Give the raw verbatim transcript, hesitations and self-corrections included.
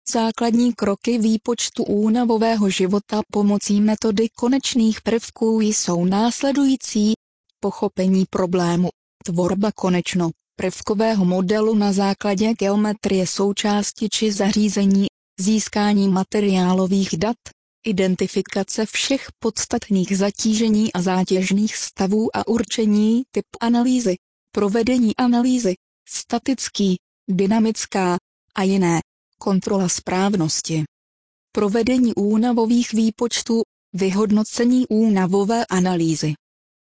Základní kroky výpočtu únavového života pomocí metody konečných prvků jsou následující: pochopení problému, tvorba konečno-prvkového modelu na základě geometrie součásti či zařízení, získání materiálových dat, identifikace všech podstatných zatížení a zátěžných stavů a určení typu analýzy, provedení analýzy, statický, dynamická a jiné, kontrola správnosti. Provedení únavových výpočtů, vyhodnocení únavové analýzy.